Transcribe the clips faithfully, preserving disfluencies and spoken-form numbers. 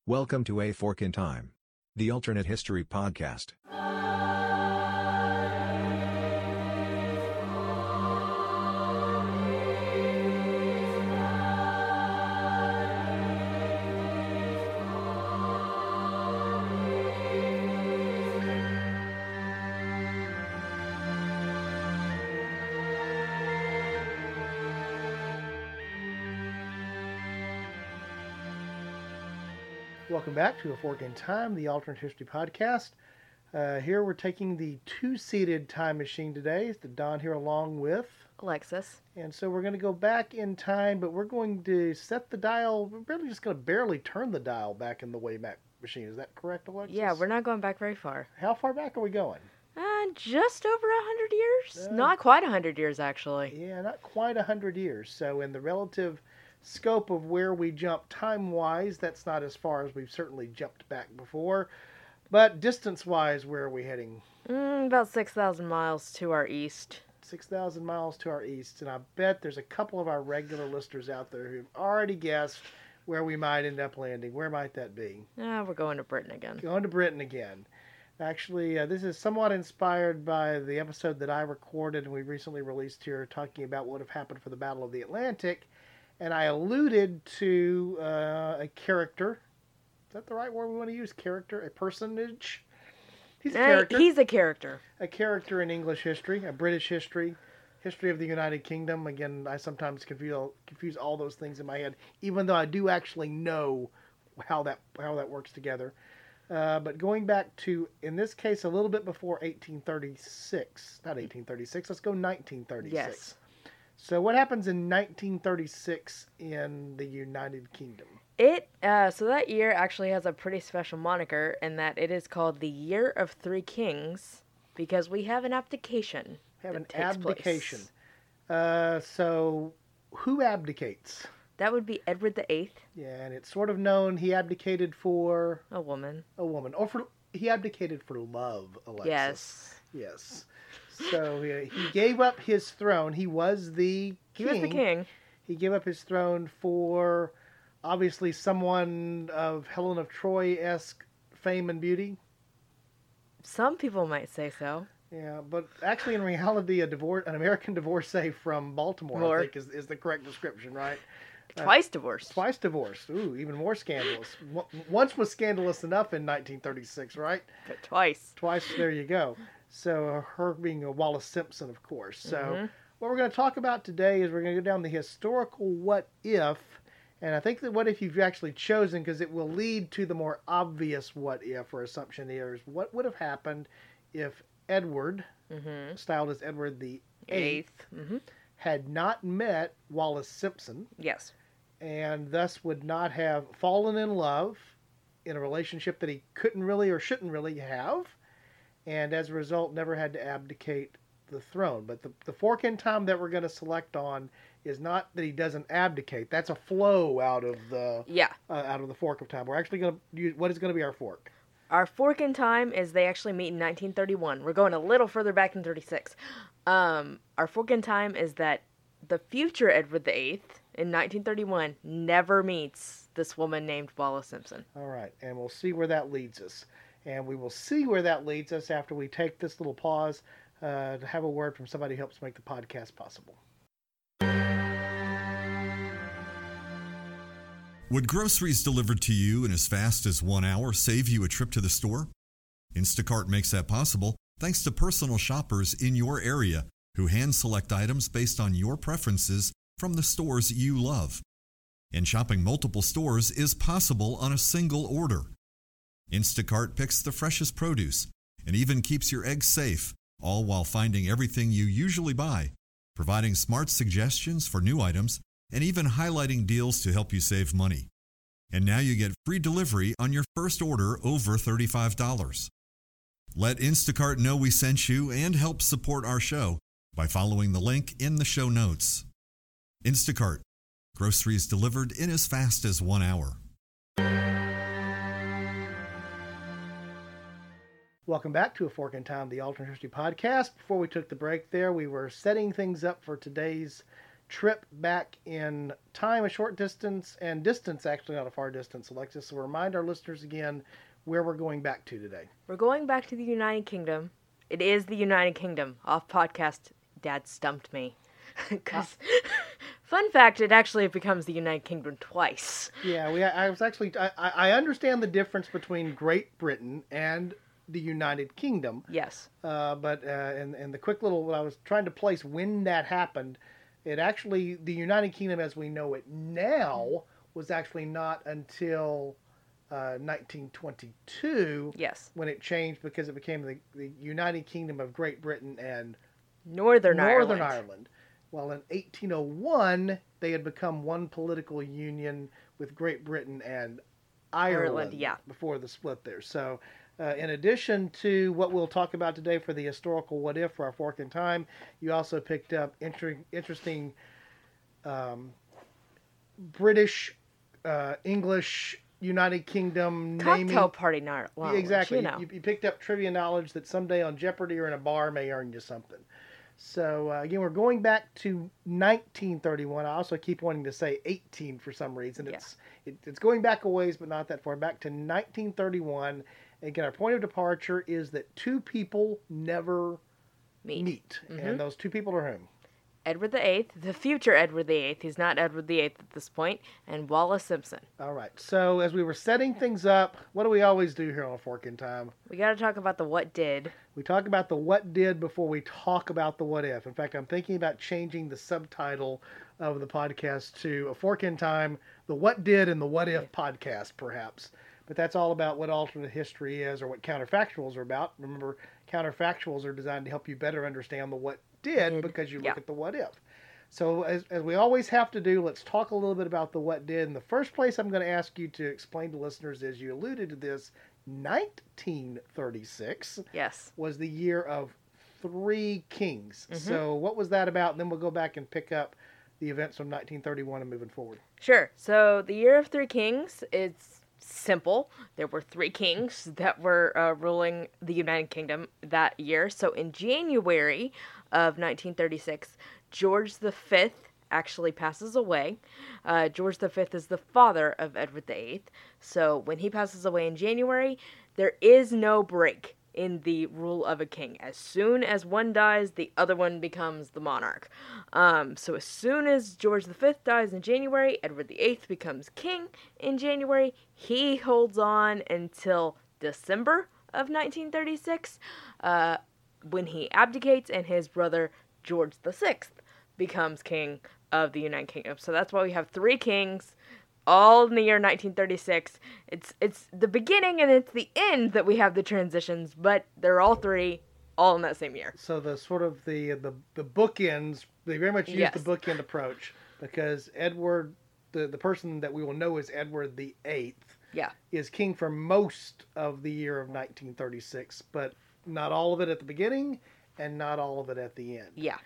Welcome to A Fork in Time, the alternate history podcast. Welcome back to A Fork in Time, the alternate history podcast. Uh, here we're taking the two-seated time machine today. It's Don here along with Alexis. And so we're going to go back in time, but we're going to set the dial. We're really just going to barely turn the dial back in the Wayback Machine. Is that correct, Alexis? Yeah, we're not going back very far. How far back are we going? Uh, just over a hundred years. Uh, not quite a hundred years, actually. Yeah, not quite a hundred years. So in the relative scope of where we jump time-wise, that's not as far as we've certainly jumped back before. But distance-wise, where are we heading? Mm, about six thousand miles to our east. six thousand miles to our east. And I bet there's a couple of our regular listeners out there who've already guessed where we might end up landing. Where might that be? Ah, we're going to Britain again. Going to Britain again. Actually, uh, this is somewhat inspired by the episode that I recorded and we recently released here talking about what would have happened for the Battle of the Atlantic. And I alluded to uh, a character. Is that the right word we want to use? Character? A personage? He's a Uh, character. he's a character. A character in English history, a British history, history of the United Kingdom. Again, I sometimes confuse, confuse all those things in my head, even though I do actually know how that how that works together. Uh, but going back to, in this case, a little bit before eighteen thirty-six. Not eighteen thirty-six, let's go nineteen thirty-six. Yes. So what happens in nineteen thirty-six in the United Kingdom? It, uh, so that year actually has a pretty special moniker in that it is called the Year of Three Kings because we have an abdication. Have an that takes abdication. place. Uh, so who abdicates? That would be Edward the Eighth, Yeah, and it's sort of known he abdicated for a woman. a woman. Or for he abdicated for love, Alexis. Yes. Yes. So he, he gave up his throne. He was the king. He was the king. He gave up his throne for obviously someone of Helen of Troy-esque fame and beauty. Some people might say so. Yeah, but actually in reality a divorce an American divorcee from Baltimore, More. I think is, is the correct description, right? Twice divorced. Twice divorced. Ooh, even more scandalous. Once was scandalous enough in nineteen thirty-six, right? But twice. Twice, there you go. So uh, her being a Wallace Simpson, of course. So Mm-hmm. what we're going to talk about today is we're going to go down the historical what if. And I think that what if you've actually chosen, because it will lead to the more obvious what if or assumption here, is what would have happened if Edward, Mm-hmm. styled as Edward the Eighth. Eighth, Mm-hmm. had not met Wallace Simpson, Yes. and thus would not have fallen in love in a relationship that he couldn't really or shouldn't really have, and as a result never had to abdicate the throne. But the, the fork in time that we're going to select on is not that he doesn't abdicate. That's a flow out of the Yeah. uh, out of the fork of time. We're actually going to use what is going to be our fork. Our fork in time is they actually meet in nineteen thirty-one. We're going a little further back than thirty-six. Um, our fork in time is that the future Edward the Eighth in nineteen thirty-one never meets this woman named Wallace Simpson. All right, and we'll see where that leads us. And we will see where that leads us after we take this little pause uh, to have a word from somebody who helps make the podcast possible. Would groceries delivered to you in as fast as one hour save you a trip to the store? Instacart makes that possible thanks to personal shoppers in your area who hand-select items based on your preferences from the stores you love. And shopping multiple stores is possible on a single order. Instacart picks the freshest produce and even keeps your eggs safe, all while finding everything you usually buy, providing smart suggestions for new items, and even highlighting deals to help you save money. And now you get free delivery on your first order over thirty-five dollars. Let Instacart know we sent you and help support our show by following the link in the show notes. Instacart. Groceries delivered in as fast as one hour. Welcome back to A Fork in Time, the Alternate History Podcast. Before we took the break there, we were setting things up for today's trip back in time, a short distance, and distance, actually not a far distance, Alexis. So remind our listeners again where we're going back to today. We're going back to the United Kingdom. It is the United Kingdom. Off podcast, Dad stumped me. Because, fun fact, it actually becomes the United Kingdom twice. Yeah, we. I was actually. I, I understand the difference between Great Britain and the United Kingdom. Yes. Uh, but uh, and and the quick little, I was trying to place when that happened. It actually, the United Kingdom as we know it now was actually not until uh, nineteen twenty-two. Yes. When it changed because it became the, the United Kingdom of Great Britain and Northern, Northern Ireland. Ireland. Well, in eighteen oh one, they had become one political union with Great Britain and Ireland, Ireland, yeah. before the split there. So, uh, in addition to what we'll talk about today for the historical what if for our Fork in Time, you also picked up inter- interesting um, British, uh, English, United Kingdom naming. Cocktail party knowledge. Yeah, exactly. You know. You, you picked up trivia knowledge that someday on Jeopardy or in a bar may earn you something. So, uh, again, we're going back to nineteen thirty-one. I also keep wanting to say eighteen for some reason. It's yeah. it, it's going back a ways, but not that far. Back to nineteen thirty-one. Again, our point of departure is that two people never meet. meet. Mm-hmm. And those two people are whom? Edward the Eighth, the future Edward the Eighth. He's not Edward the Eighth at this point. And Wallace Simpson. All right. So, as we were setting things up, what do we always do here on A Fork in Time? We got to talk about the what did. We talk about the what did before we talk about the what if. In fact, I'm thinking about changing the subtitle of the podcast to A Fork in Time, the what did and the what if podcast, perhaps. But that's all about what alternate history is or what counterfactuals are about. Remember, counterfactuals are designed to help you better understand the what did, did. because you look yeah. at the what if. So as, as we always have to do, let's talk a little bit about the what did. And the first place I'm going to ask you to explain to listeners is, you alluded to this, nineteen thirty-six yes. was the year of three kings. Mm-hmm. So what was that about? And then we'll go back and pick up the events from nineteen thirty-one and moving forward. Sure. So the year of three kings, it's simple. There were three kings that were uh, ruling the United Kingdom that year. So in January of nineteen thirty-six, George the Fifth actually passes away. Uh, George the Fifth is the father of Edward the Eighth. So when he passes away in January, there is no break in the rule of a king. As soon as one dies, the other one becomes the monarch. Um, so as soon as George the Fifth dies in January, Edward the Eighth becomes king in January. He holds on until December of nineteen thirty-six, uh, when he abdicates and his brother George the Sixth becomes king of the United Kingdom. So that's why we have three kings, all in the year nineteen thirty-six. It's it's the beginning and it's the end that we have the transitions, but they're all three, all in that same year. So the sort of the the, the bookends, they very much use yes. the bookend approach, because Edward, the, the person that we will know as Edward the Eighth, yeah. is king for most of the year of nineteen thirty-six, but not all of it at the beginning and not all of it at the end. Yeah.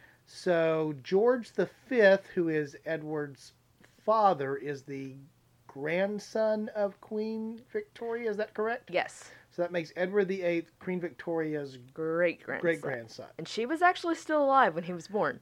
So George the Fifth, who is Edward's father, is the grandson of Queen Victoria. Is that correct? Yes. So that makes Edward the Eighth Queen Victoria's great grandson. Great grandson. And she was actually still alive when he was born.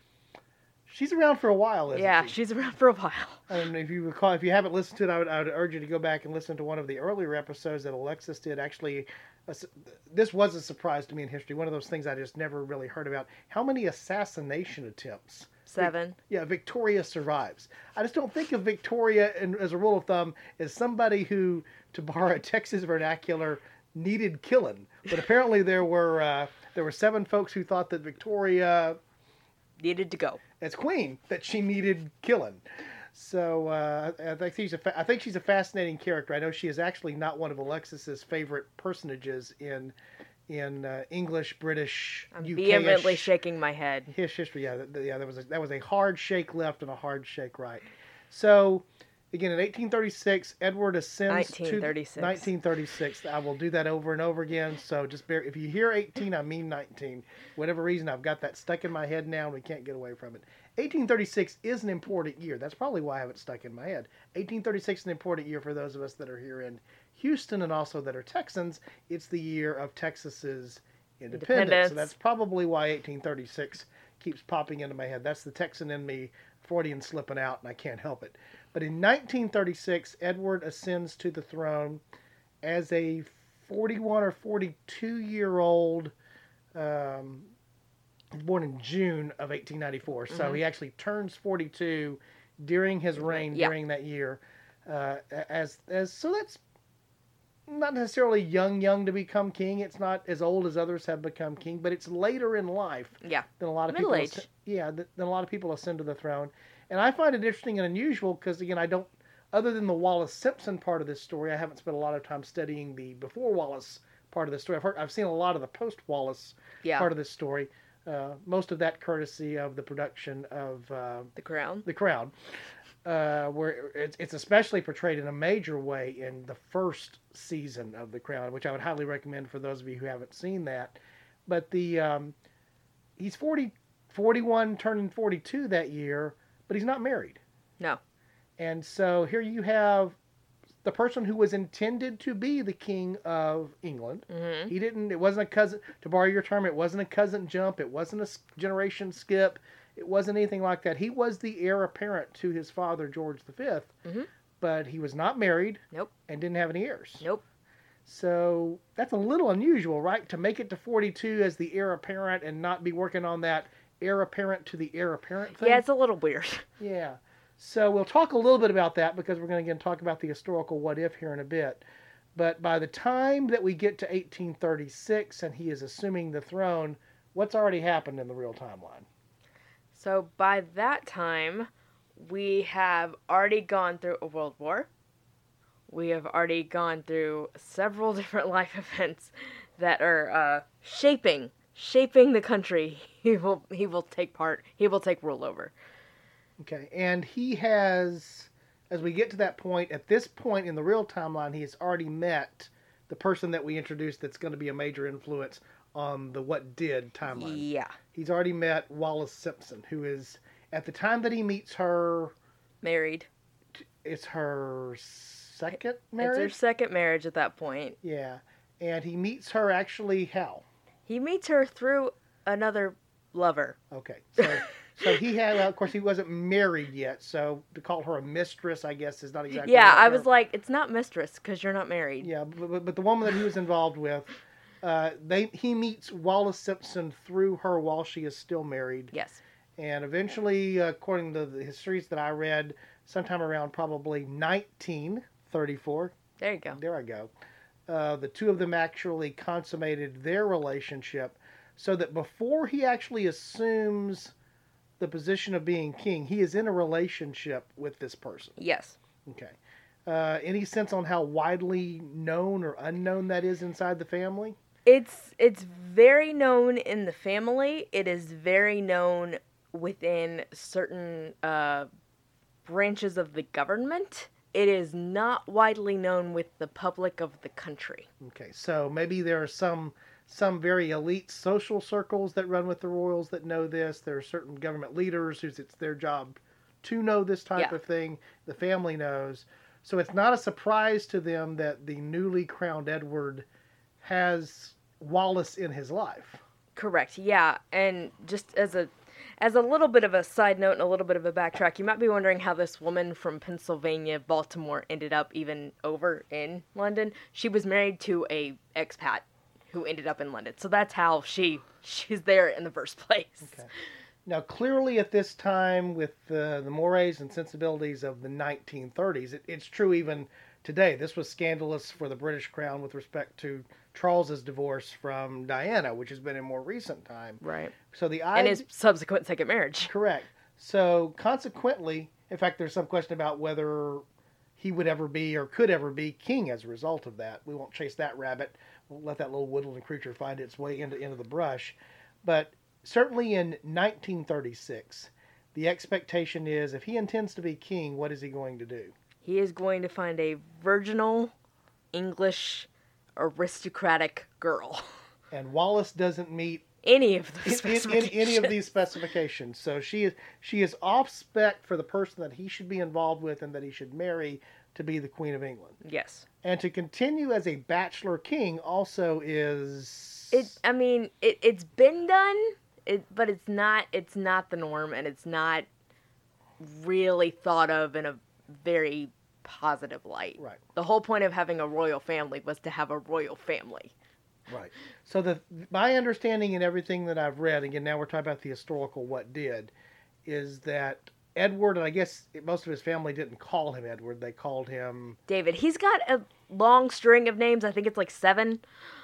She's around for a while, isn't yeah, she? she's around for a while. And if you recall, if you haven't listened to it, I would, I would urge you to go back and listen to one of the earlier episodes that Alexis did. Actually, uh, this was a surprise to me in history. One of those things I just never really heard about. How many assassination attempts? Seven. Vic, yeah, Victoria survives. I just don't think of Victoria, in, as a rule of thumb, as somebody who, to borrow a Texas vernacular, needed killing. But apparently there were uh, there were seven folks who thought that Victoria needed to go as queen, that she needed killing. So uh, I think she's a fa- I think she's a fascinating character. I know she is actually not one of Alexis's favorite personages in in uh, English, British, I'm U K-ish vehemently shaking my head. His history, yeah, th- yeah. That was a, that was a hard shake left and a hard shake right. So again, in eighteen thirty-six, Edward ascends nineteen thirty-six. to nineteen thirty-six. I will do that over and over again. So just bear. If you hear eighteen, I mean nineteen. Whatever reason, I've got that stuck in my head now, and we can't get away from it. eighteen thirty-six is an important year. That's probably why I have it stuck in my head. eighteen thirty-six is an important year for those of us that are here in Houston and also that are Texans. It's the year of Texas's independence. Independence. So that's probably why eighteen thirty-six keeps popping into my head. That's the Texan in me Freudian slipping out, and I can't help it. But in nineteen thirty-six, Edward ascends to the throne as a forty-one or forty-two-year-old, um, born in June of eighteen ninety-four. Mm-hmm. So he actually turns forty-two during his reign, yeah. during that year. Uh, as as So that's not necessarily young, young to become king. It's not as old as others have become king, but it's later in life. Yeah. Than a lot of Middle people. age. Asc- yeah, than a lot of people ascend to the throne, and I find it interesting and unusual because again, I don't. Other than the Wallace Simpson part of this story, I haven't spent a lot of time studying the before Wallace part of the story. I've heard, I've seen a lot of the post Wallace yeah. part of this story. Uh, most of that courtesy of the production of uh, The Crown. The Crown. Uh, where it's, it's especially portrayed in a major way in the first season of The Crown, which I would highly recommend for those of you who haven't seen that. But the um, he's forty, forty-one, turning forty-two that year, but he's not married. No. And so here you have the person who was intended to be the king of England. Mm-hmm. He didn't. It wasn't a cousin. To borrow your term, it wasn't a cousin jump. It wasn't a generation skip. It wasn't anything like that. He was the heir apparent to his father, George the Fifth, mm-hmm. but he was not married. Nope. And didn't have any heirs. Nope. So that's a little unusual, right? To make it to forty-two as the heir apparent and not be working on that heir apparent to the heir apparent thing. Yeah, it's a little weird. Yeah. So we'll talk a little bit about that because we're going to again talk about the historical what if here in a bit. But by the time that we get to eighteen thirty-six and he is assuming the throne, what's already happened in the real timeline? So by that time, we have already gone through a world war. We have already gone through several different life events that are uh, shaping, shaping the country he will he will take part, he will take rule over. Okay, and he has, as we get to that point, at this point in the real timeline, he has already met the person that we introduced that's going to be a major influence on the what did timeline. Yeah. He's already met Wallace Simpson, who is, at the time that he meets her... Married. It's her second marriage? It's her second marriage at that point. Yeah. And he meets her actually how? He meets her through another lover. Okay. So so he had, well, of course, he wasn't married yet, so to call her a mistress, I guess, is not exactly... Yeah, right I was like, it's not mistress, because you're not married. Yeah, but, but the woman that he was involved with... Uh, they he meets Wallace Simpson through her while she is still married. Yes. And eventually, uh, according to the histories that I read, sometime around probably nineteen thirty-four. There you go. There I go. Uh, the two of them actually consummated their relationship so that before he actually assumes the position of being king, he is in a relationship with this person. Yes. Okay. Uh, any sense on how widely known or unknown that is inside the family? It's it's very known in the family. It is very known within certain uh, branches of the government. It is not widely known with the public of the country. Okay, so maybe there are some some very elite social circles that run with the royals that know this. There are certain government leaders whose it's their job to know this type yeah. of thing. The family knows. So it's not a surprise to them that the newly crowned Edward has Wallace in his life. Correct. Yeah, and just as a as a little bit of a side note and a little bit of a backtrack, you might be wondering how this woman from Pennsylvania, Baltimore, ended up even over in London. She was married to a expat who ended up in London. So that's how she she's there in the first place. Okay. Now, clearly at this time, with uh, the mores and sensibilities of the nineteen thirties, it, it's true even today. This was scandalous for the British Crown with respect to Charles's divorce from Diana, which has been in more recent time. Right. So the and his subsequent second marriage. Correct. So consequently, in fact, there's some question about whether he would ever be or could ever be king as a result of that. We won't chase that rabbit. We'll let that little woodland creature find its way into into the brush. But certainly in nineteen thirty-six, the expectation is if he intends to be king, what is he going to do? He is going to find a virginal, English, aristocratic girl. And Wallace doesn't meet any of those in, specifications. In, in any of these specifications. So she is she is off spec for the person that he should be involved with and that he should marry to be the Queen of England. Yes. And to continue as a bachelor king also is... It. I mean, it, it's been done, it, but it's not. It's not the norm, and it's not really thought of in a very positive light. Right. The whole point of having a royal family was to have a royal family. Right. So the my understanding and everything that I've read, again, now we're talking about the historical what did, is that Edward, and I guess most of his family didn't call him Edward, they called him... David. He's got a long string of names. I think it's like seven.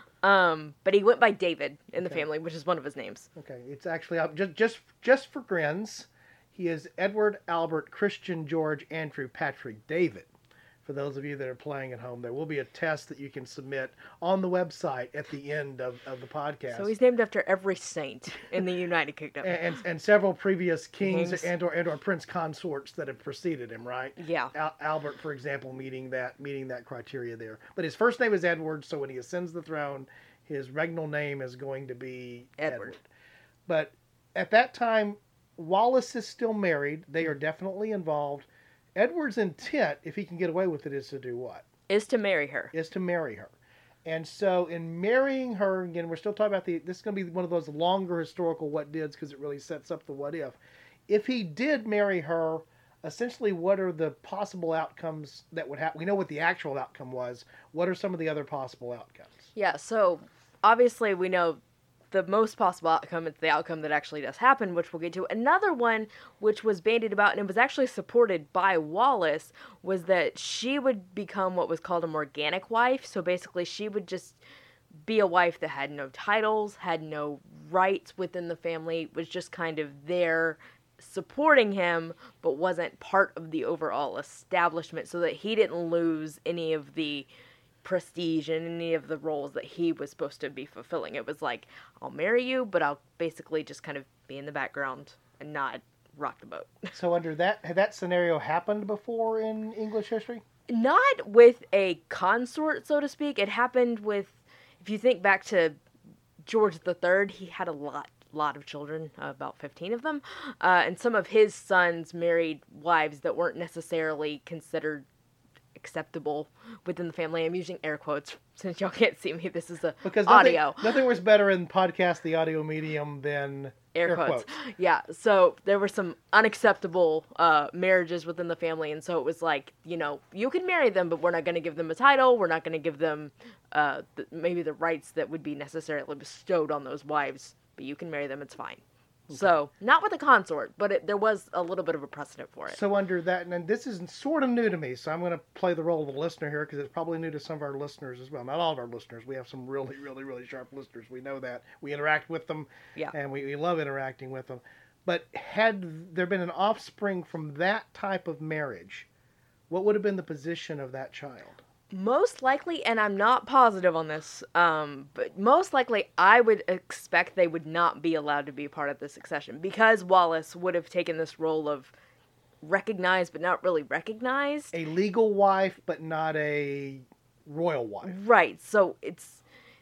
Um, but he went by David in the Okay. family, which is one of his names. Okay, it's actually, uh, just, just, just for grins, he is Edward, Albert, Christian, George, Andrew, Patrick, David. For those of you that are playing at home, there will be a test that you can submit on the website at the end of, of the podcast. So he's named after every saint in the United Kingdom. and, and and several previous kings, Kings. and or and or prince consorts that have preceded him, right? Yeah. Al- Albert, for example, meeting that meeting that criteria there. But his first name is Edward, so when he ascends the throne, his regnal name is going to be Edward. Edward. But at that time, Wallace is still married. They are definitely involved. Edward's intent, if he can get away with it, is to do what? Is to marry her. Is to marry her. And so in marrying her, again, we're still talking about the, this is going to be one of those longer historical what dids because it really sets up the what if. If he did marry her, essentially what are the possible outcomes that would happen? We know what the actual outcome was. What are some of the other possible outcomes? Yeah, so obviously we know the most possible outcome is the outcome that actually does happen, which we'll get to. Another one, which was bandied about, and it was actually supported by Wallace, was that she would become what was called a morganic wife. So basically she would just be a wife that had no titles, had no rights within the family, was just kind of there supporting him, but wasn't part of the overall establishment, so that he didn't lose any of the prestige in any of the roles that he was supposed to be fulfilling. It was like, I'll marry you, but I'll basically just kind of be in the background and not rock the boat. So under that, had that scenario happened before in English history? Not with a consort, so to speak. It happened with, if you think back to George the Third, he had a lot lot of children, uh, about fifteen of them, uh, and some of his sons married wives that weren't necessarily considered acceptable within the family. I'm using air quotes since y'all can't see me. This is a Because nothing, audio. nothing was better in podcast, the audio medium, than Air, quotes. Yeah, so there were some unacceptable uh, marriages within the family, and so it was like, you know, you can marry them, but we're not going to give them a title. We're not going to give them uh, the, maybe the rights that would be necessarily bestowed on those wives, but you can marry them. It's fine. So, not with a consort, but it, there was a little bit of a precedent for it. So under that, and this is sort of new to me, so I'm going to play the role of the listener here because it's probably new to some of our listeners as well. Not all of our listeners. We have some really, really, really sharp listeners. We know that. We interact with them, Yeah. and we, we love interacting with them. But had there been an offspring from that type of marriage, what would have been the position of that child? Most likely, and I'm not positive on this, um, but most likely I would expect they would not be allowed to be a part of the succession because Wallace would have taken this role of recognized but not really recognized. A legal wife, but not a royal wife. Right, so it's,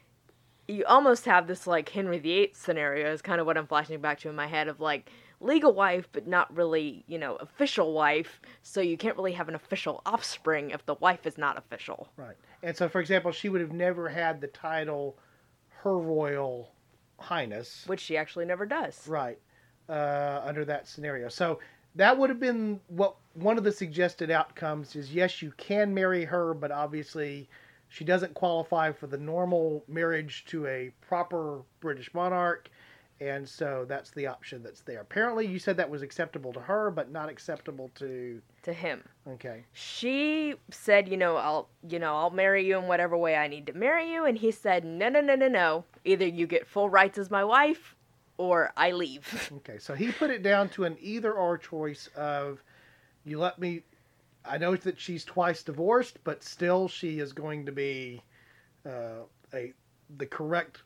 you almost have this like Henry the Eighth scenario is kind of what I'm flashing back to in my head of like, legal wife, but not really, you know, official wife, so you can't really have an official offspring if the wife is not official. Right. And so, for example, she would have never had the title Her Royal Highness. Which she actually never does. Right. Uh, under that scenario. So that would have been what one of the suggested outcomes is, yes, you can marry her, but obviously she doesn't qualify for the normal marriage to a proper British monarch. And so that's the option that's there. Apparently, you said that was acceptable to her, but not acceptable to To him. Okay. She said, you know, I'll, you know, I'll marry you in whatever way I need to marry you, and he said, no, no, no, no, no. Either you get full rights as my wife, or I leave. Okay. So he put it down to an either-or choice of, you let me. I know that she's twice divorced, but still, she is going to be uh, a the correct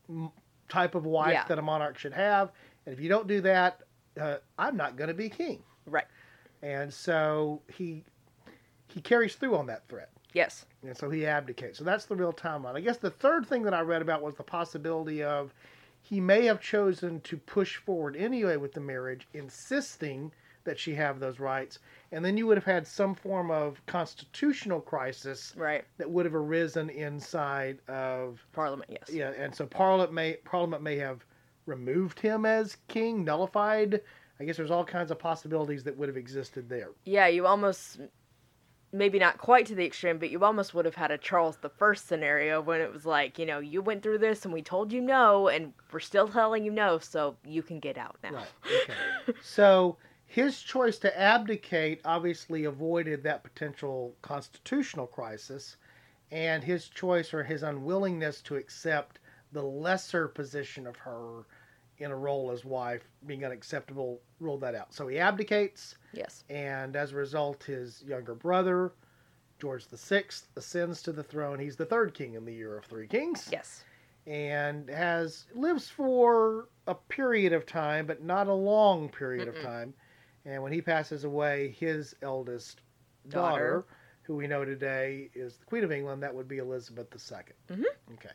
type of wife Yeah. that a monarch should have. And if you don't do that, uh, I'm not going to be king. Right. And so he he carries through on that threat. Yes. And so he abdicates. So that's the real timeline. I guess the third thing that I read about was the possibility of he may have chosen to push forward anyway with the marriage, insisting that she have those rights. And then you would have had some form of constitutional crisis Right. that would have arisen inside of Parliament, yes. yeah, and so Parliament may Parliament may have removed him as king, nullified. I guess there's all kinds of possibilities that would have existed there. Yeah, you almost, maybe not quite to the extreme, but you almost would have had a Charles the First scenario when it was like, you know, you went through this and we told you no, and we're still telling you no, so you can get out now. Right. Okay. So his choice to abdicate obviously avoided that potential constitutional crisis, and his choice or his unwillingness to accept the lesser position of her in a role as wife being unacceptable ruled that out. So he abdicates. Yes. And as a result, his younger brother, George the Sixth, ascends to the throne. He's the third king in the year of three kings. Yes. And has lives for a period of time, but not a long period Mm-mm. of time. And when he passes away, his eldest daughter, Daughter. who we know today is the Queen of England, that would be Elizabeth the Second. Mm-hmm. Okay.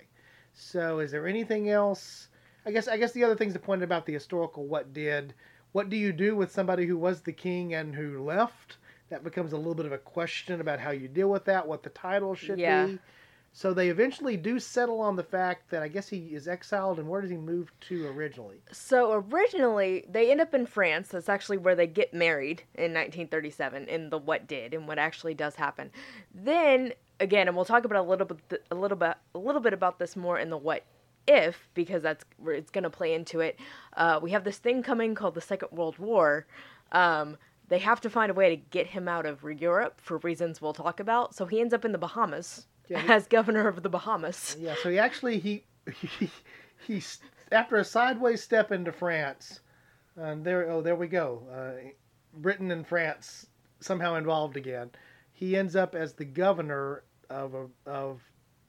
So is there anything else? I guess I guess the other things that pointed about the historical what did. What do you do with somebody who was the king and who left? That becomes a little bit of a question about how you deal with that, what the title should Yeah. be. So they eventually do settle on the fact that I guess he is exiled, and where does he move to originally? So originally, they end up in France. That's actually where they get married in nineteen thirty-seven, in the what did and what actually does happen. Then again, and we'll talk about a little bit, a little bit, a little bit about this more in the what if, because that's where it's going to play into it. Uh, we have this thing coming called the Second World War. Um, they have to find a way to get him out of Europe for reasons we'll talk about. So he ends up in the Bahamas Yeah, he- as governor of the Bahamas. Yeah, so he actually he he, he after a sideways step into France, and there oh there we go, uh, Britain and France somehow involved again. He ends up as the governor of a of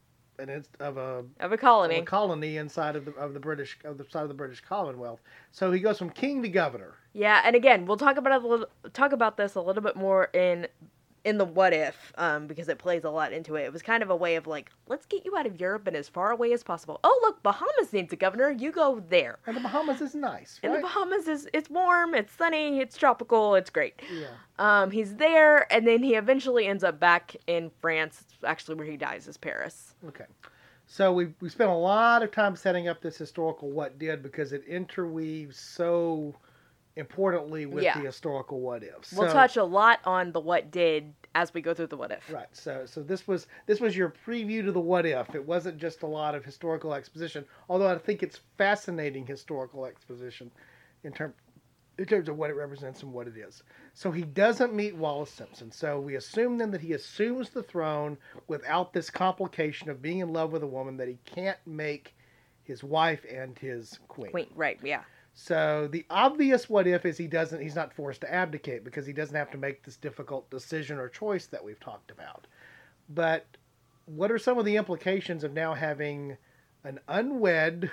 an inst- of a, Of a of colony. a colony inside of the of the British of the side of the British Commonwealth. So he goes from king to governor. Yeah, and again, we'll talk about it a little, talk about this a little bit more in in the what if, um, because it plays a lot into it. It was kind of a way of like, let's get you out of Europe and as far away as possible. Oh, look, Bahamas needs a governor. You go there. And the Bahamas is nice, And right? the Bahamas is it's warm, it's sunny, it's tropical, it's great. Yeah. Um, he's there, and then he eventually ends up back in France. Actually, where he dies is Paris. Okay. So we we spent a lot of time setting up this historical what did because it interweaves so importantly with Yeah. the historical what ifs. We'll So- touch a lot on the what did as we go through the what if. Right. So so this was this was your preview to the what if. It wasn't just a lot of historical exposition, although I think it's fascinating historical exposition in terms in terms of what it represents and what it is. So he doesn't meet Wallace Simpson. So we assume then that he assumes the throne without this complication of being in love with a woman that he can't make his wife and his queen. Queen, right? Yeah. So the obvious what if is he doesn't he's not forced to abdicate because he doesn't have to make this difficult decision or choice that we've talked about. But what are some of the implications of now having an unwed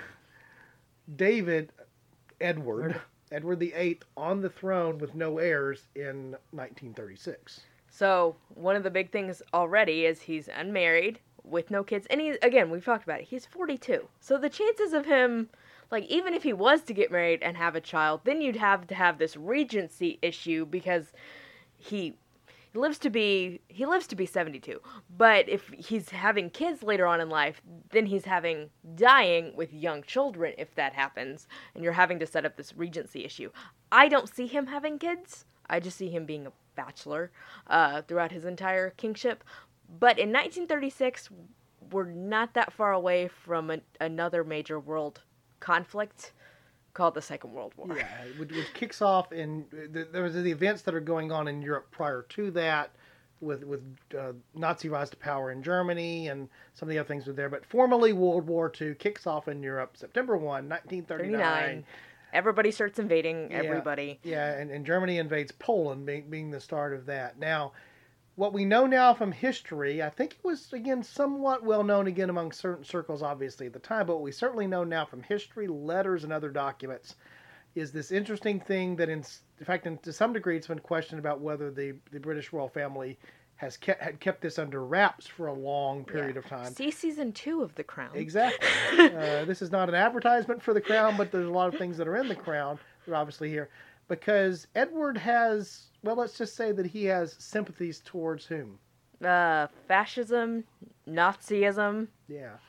David Edward Edward the Eighth on the throne with no heirs in nineteen thirty-six? So one of the big things already is he's unmarried with no kids, and he again we've talked about it. He's forty-two, so the chances of him, like even if he was to get married and have a child, then you'd have to have this regency issue because he lives to be he lives to be seventy-two. But if he's having kids later on in life, then he's having dying with young children if that happens, and you're having to set up this regency issue. I don't see him having kids. I just see him being a bachelor uh, throughout his entire kingship. But in nineteen thirty-six, we're not that far away from an, another major world conflict called the Second World War. Yeah, which, which kicks off in the, there was the events that are going on in Europe prior to that, with with uh, Nazi rise to power in Germany and some of the other things were there. But formally, World War Two kicks off in Europe September first, nineteen thirty-nine. thirty-nine. Everybody starts invading Yeah, everybody. Yeah, and, and Germany invades Poland, being, being the start of that. Now, what we know now from history, I think it was, again, somewhat well known again among certain circles, obviously, at the time, but what we certainly know now from history, letters, and other documents, is this interesting thing that, in, in fact, in, to some degree, it's been questioned about whether the, the British royal family has kept, had kept this under wraps for a long period Yeah. of time. See season two of The Crown. Exactly. uh, this is not an advertisement for the Crown, but there's a lot of things that are in the Crown that are obviously here. Because Edward has, well, let's just say that he has sympathies towards whom? Uh, fascism, Nazism. Yeah.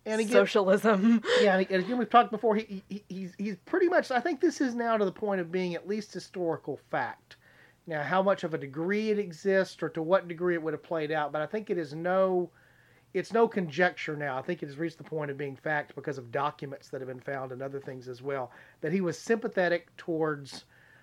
And again, socialism. Yeah, and again, we've talked before. He, he he's he's pretty much. I think this is now to the point of being at least historical fact. Now, how much of a degree it exists, or to what degree it would have played out, but I think it is no, it's no conjecture now. I think it has reached the point of being fact because of documents that have been found and other things as well. That he was sympathetic towards,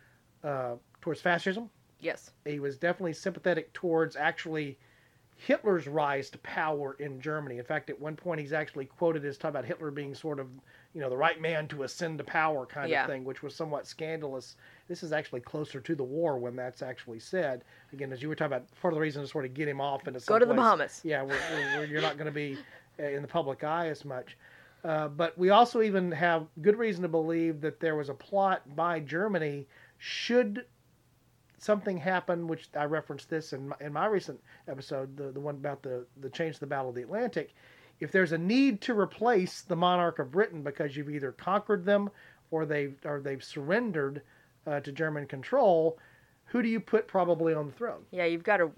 uh, towards fascism. Yes. He was definitely sympathetic towards actually Hitler's rise to power in Germany. In fact, at one point he's actually quoted as talking about Hitler being sort of, you know, the right man to ascend to power kind yeah. of thing, which was somewhat scandalous. This is actually closer to the war when that's actually said. Again, as you were talking about, part of the reason to sort of get him off into some Go to the place, Bahamas. Yeah, where, where, where you're not going to be in the public eye as much. Uh, but we also even have good reason to believe that there was a plot by Germany should something happened, which I referenced this in my, in my recent episode, the, the one about the, the change to the Battle of the Atlantic. If there's a need to replace the monarch of Britain because you've either conquered them or they've, or they've surrendered uh, to German control, who do you put probably on the throne? Yeah, you've got a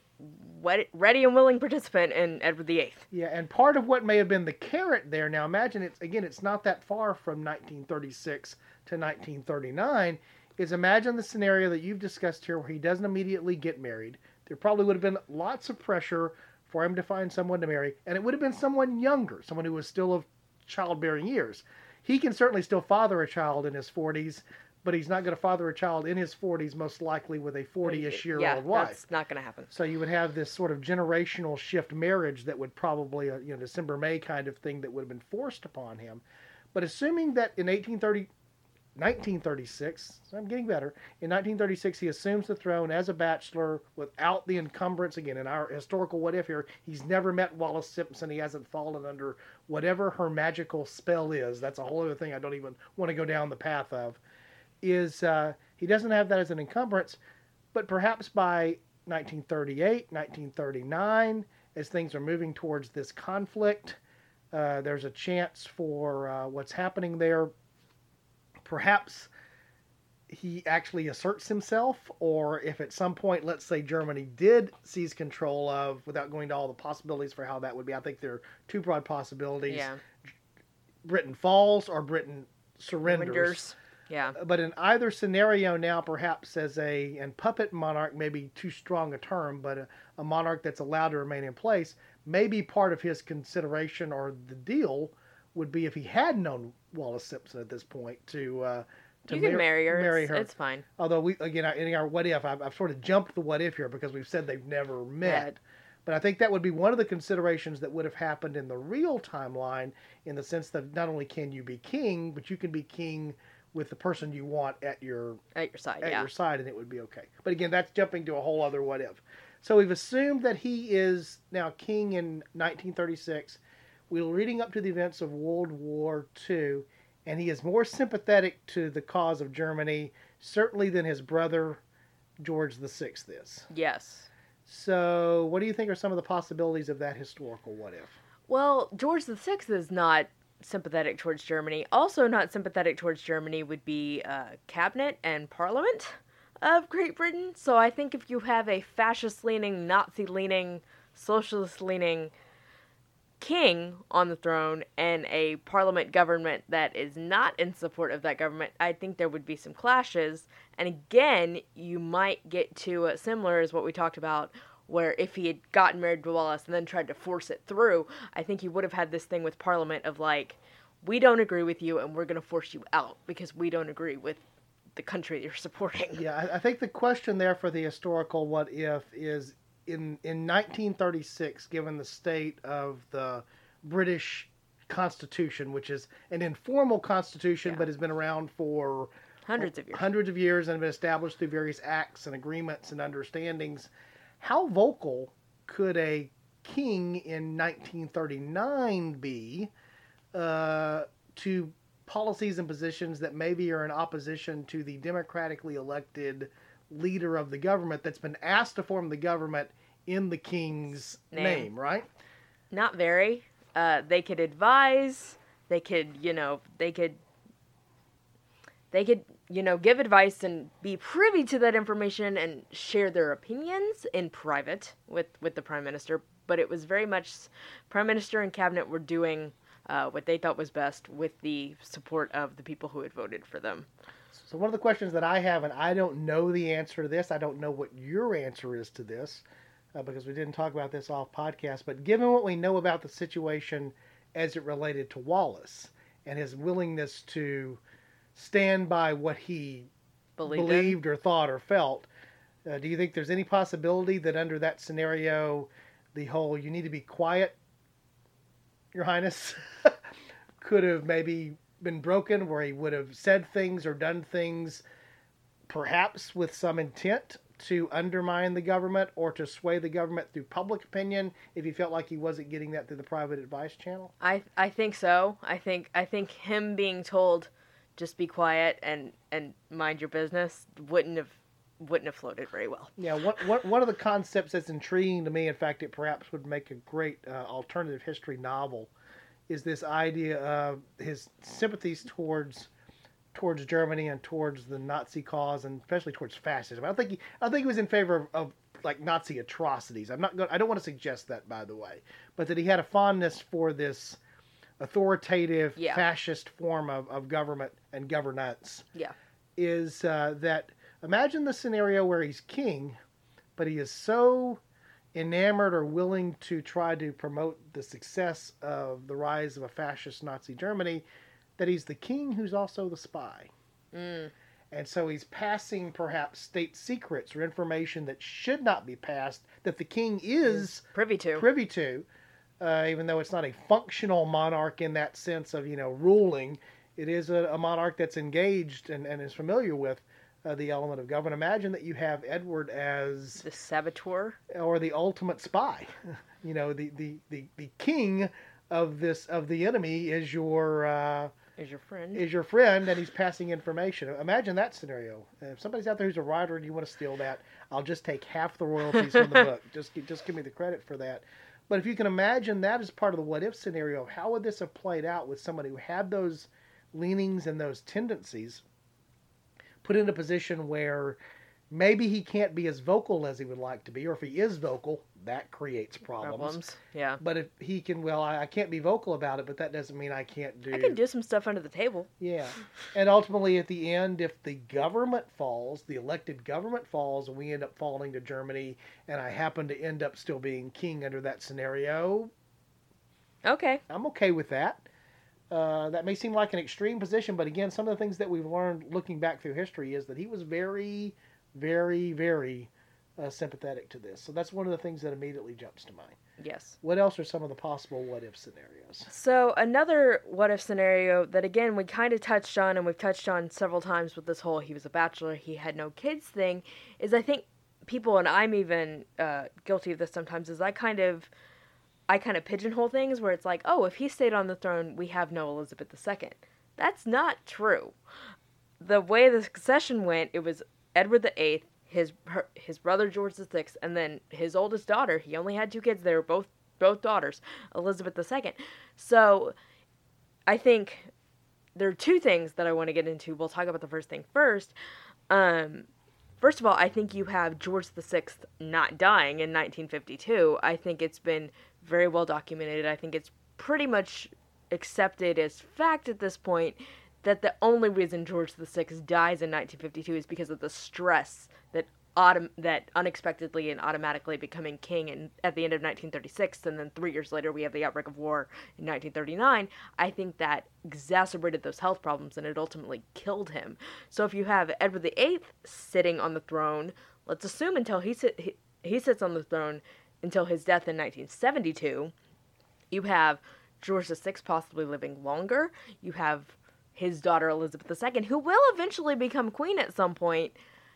ready and willing participant in Edward the Eighth. Yeah, and part of what may have been the carrot there, now imagine it's, again, it's not that far from nineteen thirty-six to nineteen thirty-nine, is imagine the scenario that you've discussed here where he doesn't immediately get married. There probably would have been lots of pressure for him to find someone to marry, and it would have been someone younger, someone who was still of childbearing years. He can certainly still father a child in his forties, but he's not going to father a child in his forties, most likely with a forty-ish year yeah, old wife. That's not going to happen. So you would have this sort of generational shift marriage that would probably, uh, you know, December, May kind of thing that would have been forced upon him. But assuming that in eighteen thirty, nineteen thirty-six, so I'm getting better, in nineteen thirty-six he assumes the throne as a bachelor without the encumbrance. Again, in our historical what if here, he's never met Wallis Simpson. He hasn't fallen under whatever her magical spell is. That's a whole other thing I don't even want to go down the path of. Is uh, he doesn't have that as an encumbrance, but perhaps by nineteen thirty-eight, nineteen thirty-nine, as things are moving towards this conflict, uh, there's a chance for uh, what's happening there. Perhaps he actually asserts himself, or if at some point, let's say Germany did seize control of, without going to all the possibilities for how that would be, I think there are two broad possibilities. Yeah. Britain falls or Britain surrenders. Surrenders. Yeah. But in either scenario now, perhaps as a, and puppet monarch may be too strong a term, but a, a monarch that's allowed to remain in place, maybe part of his consideration or the deal would be if he had known Wallis Simpson at this point to uh, to you can mar- marry her. Marry it's, her. It's fine. Although we again in our what if, I've, I've sort of jumped the what if here because we've said they've never met. Right. But I think that would be one of the considerations that would have happened in the real timeline, in the sense that not only can you be king, but you can be king with the person you want at your At your side, at yeah. your side, and it would be okay. But again, that's jumping to a whole other what if. So we've assumed that he is now king in nineteen thirty-six. We're leading up to the events of World War Two, and he is more sympathetic to the cause of Germany, certainly than his brother George the Sixth is. Yes. So what do you think are some of the possibilities of that historical what if? Well, George the Sixth is not sympathetic towards Germany. Also not sympathetic towards Germany would be uh, cabinet and parliament of Great Britain. So I think if you have a fascist-leaning, Nazi-leaning, socialist-leaning king on the throne and a parliament government that is not in support of that government, I think there would be some clashes. And again, you might get to uh, similar as what we talked about, where if he had gotten married to Wallis and then tried to force it through, I think he would have had this thing with Parliament of like, we don't agree with you and we're going to force you out because we don't agree with the country you're supporting. Yeah, I, I think the question there for the historical what if is in, in nineteen thirty-six, given the state of the British Constitution, which is an informal constitution Yeah. but has been around for Hundreds of years. hundreds of years and been established through various acts and agreements and understandings, how vocal could a king in nineteen thirty-nine be uh, to policies and positions that maybe are in opposition to the democratically elected leader of the government that's been asked to form the government in the king's name, Name. right? Not very. Uh, they could advise. They could, you know, they could, they could, you know, give advice and be privy to that information and share their opinions in private with, with the prime minister. But it was very much, prime minister and cabinet were doing uh, what they thought was best with the support of the people who had voted for them. So one of the questions that I have, and I don't know the answer to this, I don't know what your answer is to this, uh, because we didn't talk about this off podcast, but given what we know about the situation as it related to Wallace and his willingness to stand by what he Believed, believed or thought or felt, uh, do you think there's any possibility that under that scenario, the whole "you need to be quiet, Your Highness," could have maybe been broken, where he would have said things or done things perhaps with some intent to undermine the government or to sway the government through public opinion if he felt like he wasn't getting that through the private advice channel? I I think so. I think I think him being told just be quiet and, and mind your business wouldn't have wouldn't have floated very well. Yeah, one, one, one of the concepts that's intriguing to me, in fact, it perhaps would make a great uh, alternative history novel, is this idea of his sympathies towards towards Germany and towards the Nazi cause, and especially towards fascism. I don't think he, I don't think he was in favor of, of like Nazi atrocities. I'm not going. I don't want to suggest that, by the way, but that he had a fondness for this authoritative yeah. fascist form of, of government and governance. Yeah, is uh, that imagine the scenario where he's king, but he is so enamored or willing to try to promote the success of the rise of a fascist Nazi Germany that he's the king who's also the spy. Mm. And so he's passing perhaps state secrets or information that should not be passed, that the king is privy to. Privy to, uh, even though it's not a functional monarch in that sense of, you know, ruling. It is a, a monarch that's engaged and, and is familiar with uh, the element of government. Imagine that you have Edward as the saboteur or the ultimate spy. You know, the, the, the, the king of this of the enemy is your uh, is your friend. Is your friend, and he's passing information. Imagine that scenario. If somebody's out there who's a writer and you want to steal that, I'll just take half the royalties from the book. Just just give me the credit for that. But if you can imagine that as part of the what if scenario, how would this have played out with somebody who had those leanings and those tendencies, put in a position where maybe he can't be as vocal as he would like to be, or if he is vocal, that creates problems. Problems, yeah. But if he can, well, I, I can't be vocal about it, but that doesn't mean I can't do... I can do some stuff under the table. Yeah. And ultimately, at the end, if the government falls, the elected government falls, and we end up falling to Germany, and I happen to end up still being king under that scenario... Okay. I'm okay with that. Uh, that may seem like an extreme position, but again, some of the things that we've learned looking back through history is that he was very... very, very uh, sympathetic to this. So that's one of the things that immediately jumps to mind. Yes. What else are some of the possible what-if scenarios? So another what-if scenario that, again, we kind of touched on, and we've touched on several times with this whole he was a bachelor, he had no kids thing, is I think people, and I'm even uh, guilty of this sometimes, is I kind of... I kind of pigeonhole things where it's like, oh, if he stayed on the throne, we have no Elizabeth the Second. That's not true. The way the succession went, it was Edward the Eighth, his her, his brother George the Sixth, and then his oldest daughter. He only had two kids. They were both both daughters, Elizabeth the Second. So I think there are two things that I want to get into. We'll talk about the first thing first. Um, first of all, I think you have George the Sixth not dying in nineteen fifty-two. I think it's been very well documented. I think it's pretty much accepted as fact at this point that the only reason George the Sixth dies in nineteen fifty-two is because of the stress that autom- that unexpectedly and automatically becoming king in, at the end of nineteen thirty-six, and then three years later we have the outbreak of war in nineteen thirty-nine. I think that exacerbated those health problems, and it ultimately killed him. So if you have Edward the Eighth sitting on the throne, let's assume until he, sit, he, he sits on the throne until his death in nineteen seventy-two, you have George the Sixth possibly living longer. You have his daughter Elizabeth the Second, who will eventually become queen at some point,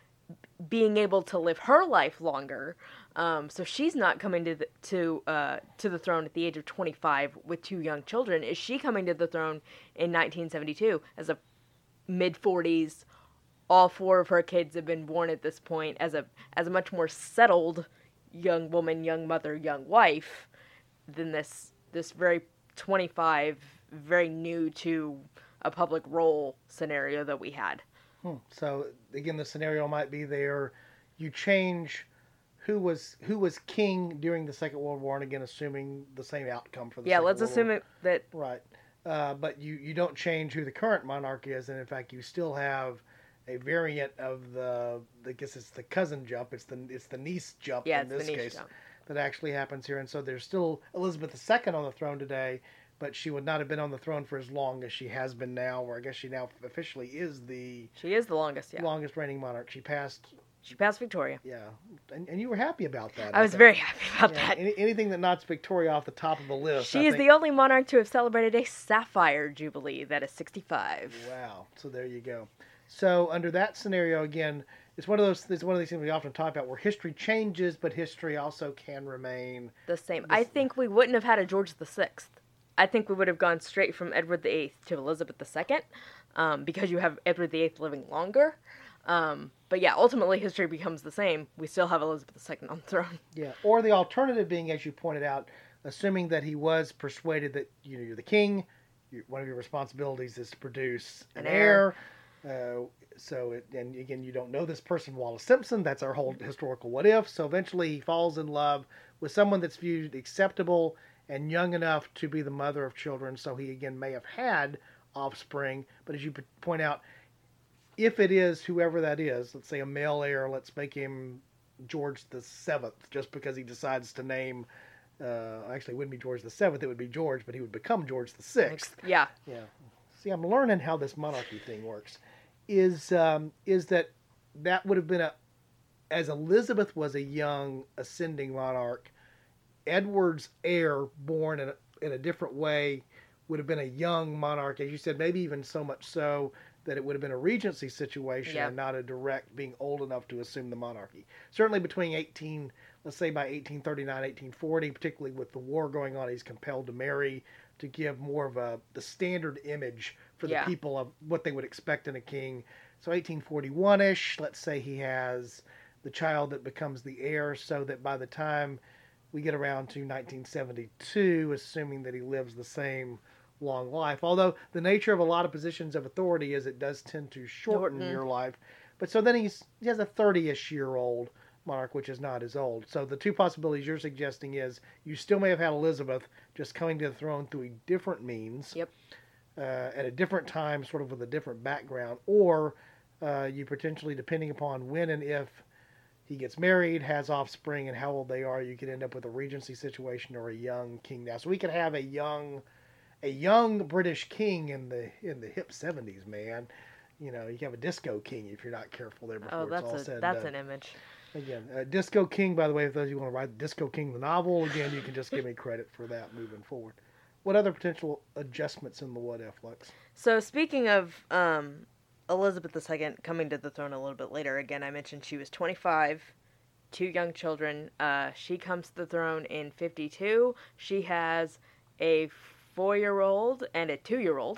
being able to live her life longer. Um, so she's not coming to the, to uh, to the throne at the age of twenty-five with two young children. Is she coming to the throne in nineteen seventy-two as a mid-forties? All four of her kids have been born at this point as a as a much more settled young woman, young mother, young wife than this this very twenty-five, very new to a public role scenario that we had. Hmm. So again, the scenario might be there. You change who was who was king during the Second World War, and again, assuming the same outcome for the yeah. Second Let's World assume War. it, that Right. uh, but you, you don't change who the current monarch is, and in fact, you still have a variant of the, I guess it's the cousin jump, it's the it's the niece jump Yeah, in it's this the niece case jump. that actually happens here, and so there's still Elizabeth the Second on the throne today, but she would not have been on the throne for as long as she has been now, or I guess she now officially is the She is the longest, yeah. longest reigning monarch. She passed, She passed Victoria. yeah, and, and you were happy about that. I was think. very happy about Yeah, that. any, anything that knocks Victoria off the top of a list. She I is think, the only monarch to have celebrated a sapphire jubilee. That is sixty-five. Wow. So there you go. So under that scenario, again, it's one of those. It's one of these things we often talk about, where history changes, but history also can remain The same. I think we wouldn't have had a George the Sixth. I think we would have gone straight from Edward the Eighth to Elizabeth the Second, um, because you have Edward the Eighth living longer. Um, but yeah, ultimately history becomes the same. We still have Elizabeth the Second on the throne. Yeah. Or the alternative being, as you pointed out, assuming that he was persuaded that you know you're the king, you, one of your responsibilities is to produce an, An heir. Uh, so it, and again, you don't know this person, Wallace Simpson. That's our whole historical what if. So eventually, he falls in love with someone that's viewed acceptable and young enough to be the mother of children. So he again may have had offspring, but as you point out, if it is whoever that is, let's say a male heir, let's make him George the Seventh, just because he decides to name. Uh, actually, it wouldn't be George the Seventh; it would be George, but he would become George the Sixth. Yeah. Yeah. See, I'm learning how this monarchy thing works. Is um, is that that would have been a, as Elizabeth was a young ascending monarch, Edward's heir, born in a, in a different way, would have been a young monarch, as you said, maybe even so much so that it would have been a regency situation Yeah. and not a direct being old enough to assume the monarchy. Certainly between eighteen, let's say by eighteen thirty-nine, eighteen forty, particularly with the war going on, he's compelled to marry to give more of a the standard image for the Yeah. people of what they would expect in a king. So eighteen forty-one-ish, let's say he has the child that becomes the heir, so that by the time we get around to nineteen seventy-two, assuming that he lives the same long life. Although the nature of a lot of positions of authority is it does tend to shorten Shorten. your life. But so then he's he has a thirty-ish year old monarch, which is not as old. So the two possibilities you're suggesting is you still may have had Elizabeth just coming to the throne through a different means. Yep. Uh, at a different time, sort of with a different background, or uh, you potentially, depending upon when and if he gets married, has offspring, and how old they are, you could end up with a regency situation or a young king now. So we could have a young, a young British king in the in the hip seventies, man. You know, you can have a disco king if you're not careful there before Oh, it's that's all a said and that's done. an image. Again, uh, Disco King, by the way, if those of you want to write Disco King the novel, again, you can just give me credit for that moving forward. What other potential adjustments in the what if, Lex? So speaking of um, Elizabeth the Second coming to the throne a little bit later, again, I mentioned she was twenty-five, two young children. Uh, she comes to the throne in fifty-two. She has a four-year-old and a two-year-old.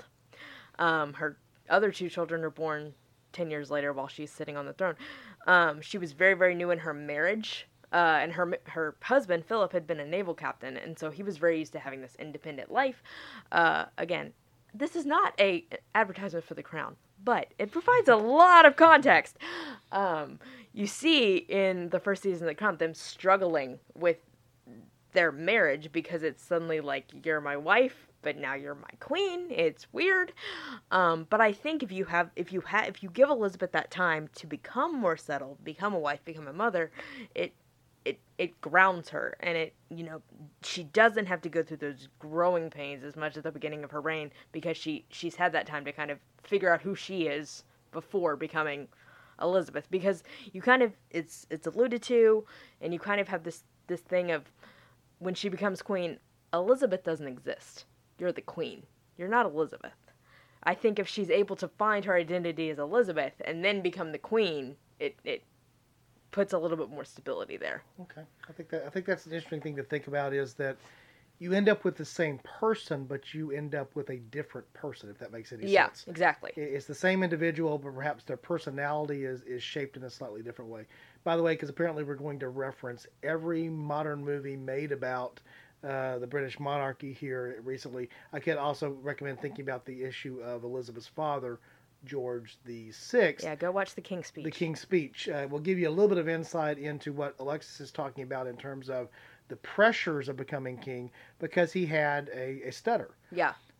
Um, her other two children are born ten years later while she's sitting on the throne. Um, she was very, very new in her marriage. Uh, and her her husband, Philip, had been a naval captain, and so he was very used to having this independent life. Uh, again, this is not a advertisement for the crown, but it provides a lot of context. Um, you see in the first season of the Crown them struggling with their marriage because it's suddenly like, you're my wife, but now you're my queen. It's weird. Um, but I think if you have, if you have, if you give Elizabeth that time to become more settled, become a wife, become a mother, it, it, it grounds her, and it, you know, she doesn't have to go through those growing pains as much at the beginning of her reign, because she, she's had that time to kind of figure out who she is before becoming Elizabeth. Because you kind of, it's, it's alluded to, and you kind of have this, this thing of, when she becomes queen, Elizabeth doesn't exist. You're the queen. You're not Elizabeth. I think if she's able to find her identity as Elizabeth and then become the queen, it, it puts a little bit more stability there. Okay, I think that I think that's an interesting thing to think about, is that you end up with the same person, but you end up with a different person, if that makes any Yeah, sense. exactly. It- It's the same individual, but perhaps their personality is, is shaped in a slightly different way. By the way, because apparently we're going to reference every modern movie made about uh, the British monarchy here recently. I can also recommend thinking about the issue of Elizabeth's father, George the Sixth. Yeah, go watch the King's Speech. The King's Speech uh, will give you a little bit of insight into what Alexis is talking about in terms of the pressures of becoming king, because he had a, a stutter. Yeah.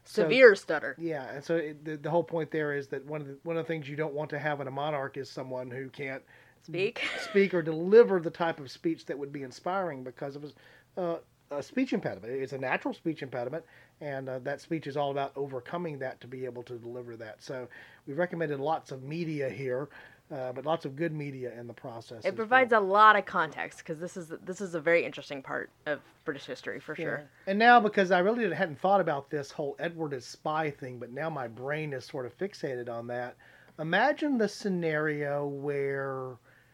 So, Severe stutter. yeah, and so it, the, the whole point there is that one of the one of the things you don't want to have in a monarch is someone who can't Speak. speak or deliver the type of speech that would be inspiring because of his, uh, a speech impediment. It's a natural speech impediment, and uh, that speech is all about overcoming that to be able to deliver that. So we've recommended lots of media here, uh, but lots of good media in the process. It provides well. a lot of context because this is this is a very interesting part of British history for sure. Yeah. And now, because I really hadn't thought about this whole Edward as spy thing, but now my brain is sort of fixated on that. Imagine the scenario where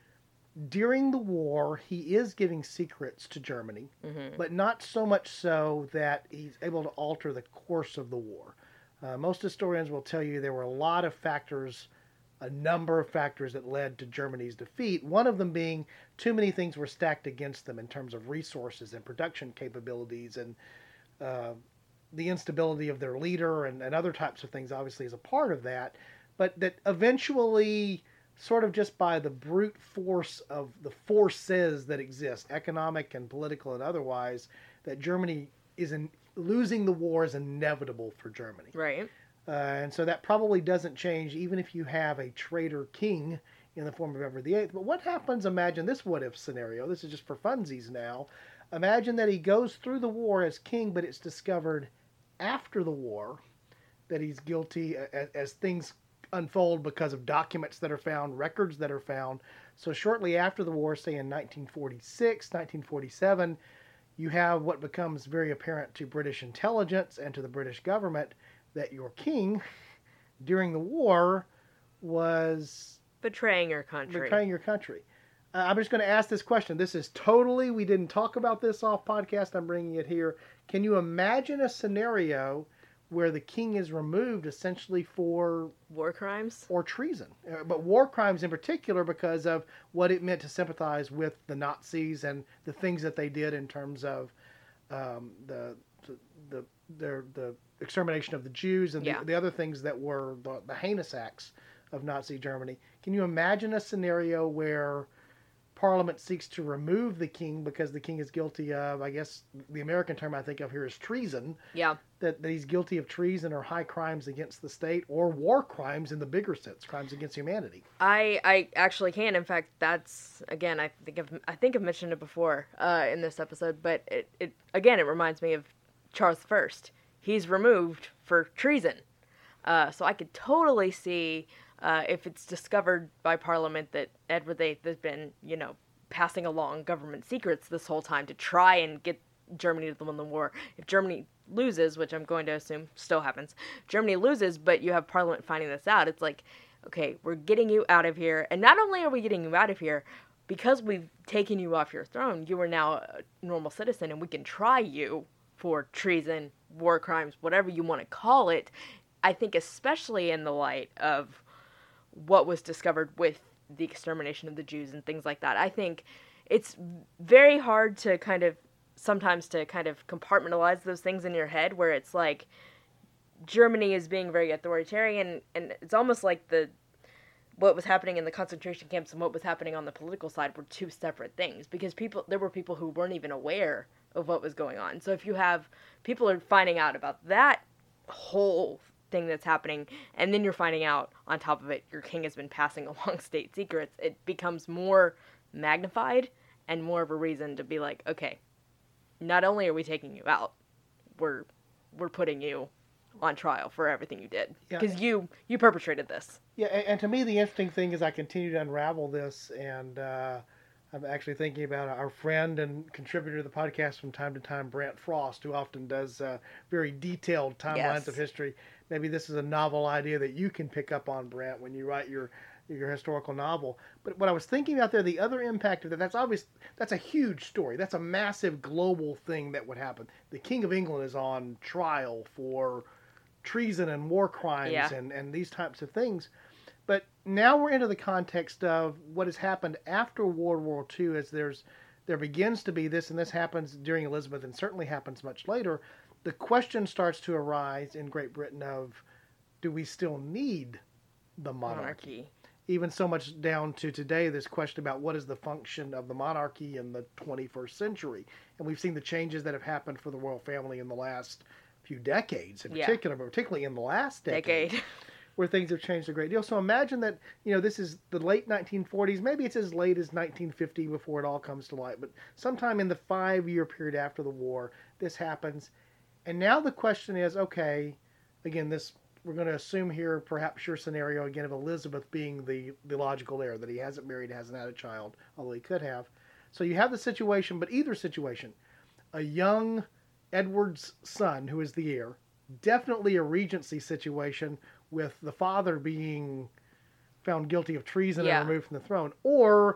during the war, he is giving secrets to Germany, mm-hmm. but not so much so that he's able to alter the course of the war. Uh, most historians will tell you there were a lot of factors, a number of factors that led to Germany's defeat, one of them being too many things were stacked against them in terms of resources and production capabilities, and uh, the instability of their leader and, and other types of things obviously is a part of that, but that eventually, sort of just by the brute force of the forces that exist, economic and political and otherwise, that Germany is in, losing the war is inevitable for Germany. Right. Uh, and so that probably doesn't change even if you have a traitor king in the form of Edward the Eighth. But what happens, imagine this what-if scenario, this is just for funsies now, imagine that he goes through the war as king, but it's discovered after the war that he's guilty as, as things unfold because of documents that are found, records that are found. So shortly after the war, say in nineteen forty-six, nineteen forty-seven, you have what becomes very apparent to British intelligence and to the British government that your king, during the war, was betraying your country. Betraying your country. Uh, I'm just going to ask this question. This is totally, we didn't talk about this off podcast. I'm bringing it here. Can you imagine a scenario where the king is removed essentially for war crimes or treason, but war crimes in particular because of what it meant to sympathize with the Nazis and the things that they did in terms of um, the, the the their the extermination of the Jews and yeah. the, the other things that were the, the heinous acts of Nazi Germany. Can you imagine a scenario where Parliament seeks to remove the king because the king is guilty of, I guess the American term I think of here is treason. Yeah. That, that he's guilty of treason or high crimes against the state or war crimes in the bigger sense, crimes against humanity. I I actually can. In fact, that's, again, I think I've, I think I've mentioned it before uh, in this episode, but it, it again, it reminds me of Charles the First. He's removed for treason. Uh, so I could totally see Uh, if it's discovered by Parliament that Edward the Eighth has been, you know, passing along government secrets this whole time to try and get Germany to win the war. If Germany loses, which I'm going to assume still happens, Germany loses, but you have Parliament finding this out, it's like, okay, we're getting you out of here. And not only are we getting you out of here, because we've taken you off your throne, you are now a normal citizen, and we can try you for treason, war crimes, whatever you want to call it. I think especially in the light of what was discovered with the extermination of the Jews and things like that. I think it's very hard to kind of, sometimes to kind of compartmentalize those things in your head where it's like Germany is being very authoritarian, and it's almost like the what was happening in the concentration camps and what was happening on the political side were two separate things, because people there were people who weren't even aware of what was going on. So if you have people are finding out about that whole thing that's happening, and then you're finding out on top of it your king has been passing along state secrets, it becomes more magnified and more of a reason to be like, okay, not only are we taking you out, we're we're putting you on trial for everything you did, because yeah. you you perpetrated this. Yeah, and, and to me the interesting thing is I continue to unravel this, and uh, I'm actually thinking about our friend and contributor to the podcast from time to time, Brant Frost, who often does uh, very detailed timelines yes. of history. Maybe this is a novel idea that you can pick up on, Brant, when you write your your historical novel. But what I was thinking about there, the other impact of that, that's obvious, that's a huge story. That's a massive global thing that would happen. The King of England is on trial for treason and war crimes yeah. and, and these types of things. But now we're into the context of what has happened after World War Two, as there's there begins to be this, and this happens during Elizabeth and certainly happens much later. The question starts to arise in Great Britain of, do we still need the monarchy? monarchy? Even so much down to today, this question about what is the function of the monarchy in the twenty-first century. And we've seen the changes that have happened for the royal family in the last few decades in Yeah. particular, but particularly in the last decade, Decade. where things have changed a great deal. So imagine that, you know, this is the late nineteen forties. Maybe it's as late as nineteen fifty before it all comes to light. But sometime in the five-year period after the war, this happens. And now the question is, okay, again, this we're going to assume here perhaps your scenario again of Elizabeth being the, the logical heir, that he hasn't married, hasn't had a child, although he could have. So you have the situation, but either situation, a young Edward's son who is the heir, definitely a regency situation with the father being found guilty of treason Yeah. and removed from the throne, or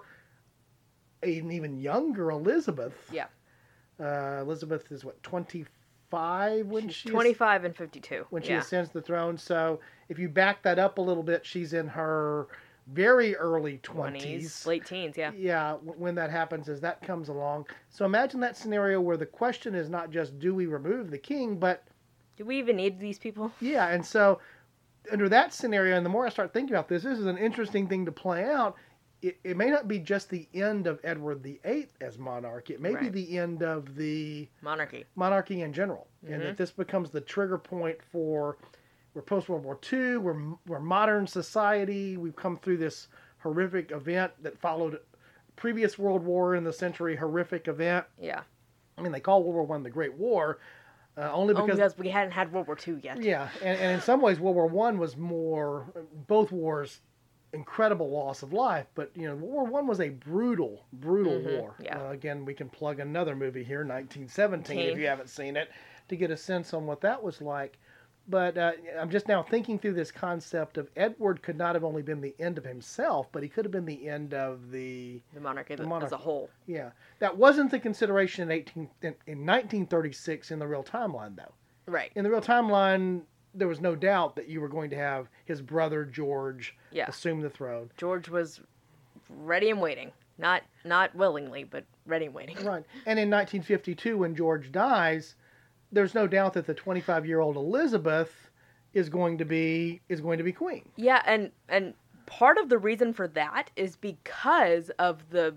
an even younger Elizabeth. Yeah. Uh, Elizabeth is what, twenty-five when She's she twenty-five and fifty-two. when she yeah. ascends the throne. So if you back that up a little bit, she's in her very early twenties. late teens, yeah. Yeah, w- when that happens, as that comes along. So imagine that scenario where the question is not just do we remove the king, but Do we even need these people? yeah, and so under that scenario, and the more I start thinking about this, this is an interesting thing to play out. It, it may not be just the end of Edward the Eighth as monarch. It may be Right. the end of the Monarchy. monarchy in general, and Mhm. that this becomes the trigger point for we're post World War Two, we're we're modern society. We've come through this horrific event that followed previous World War in the century horrific event. Yeah. I mean, they call World War One the Great War, uh, only Only because because we hadn't had World War Two yet. yeah, and, and in some ways World War One was more both wars. Incredible loss of life, but you know, World War One was a brutal, brutal Mhm, war. yeah. Uh, again, we can plug another movie here, nineteen seventeen, if Teen. you haven't seen it, to get a sense on what that was like. But uh, I'm just now thinking through this concept of Edward could not have only been the end of himself, but he could have been the end of the The monarchy, The the monarchy. as a whole. yeah. That wasn't the consideration in eighteen in, in nineteen thirty-six in the real timeline, though. Right. In the real timeline, there was no doubt that you were going to have his brother George Yeah. assume the throne. George was ready and waiting. Not not willingly, but ready and waiting. Right. And in nineteen fifty-two, when George dies, there's no doubt that the twenty-five-year-old Elizabeth is going to be is going to be queen. Yeah, and and part of the reason for that is because of the